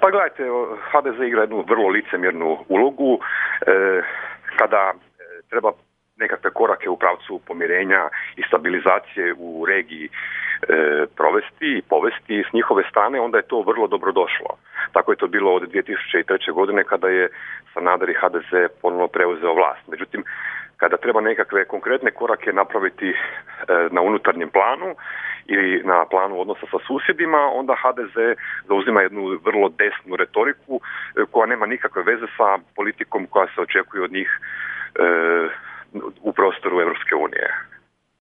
Pa gledajte, HDZ igra jednu vrlo licemjernu ulogu kada treba nekakve korake u pravcu pomirenja i stabilizacije u regiji provesti i povesti s njihove strane, onda je to vrlo dobro došlo. Tako je to bilo od 2003. godine kada je Sanader i HDZ ponovno preuzeo vlast. Međutim, kada treba nekakve konkretne korake napraviti na unutarnjem planu ili na planu odnosa sa susjedima, onda HDZ zauzima jednu vrlo desnu retoriku koja nema nikakve veze sa politikom koja se očekuje od njih u prostoru Europske unije.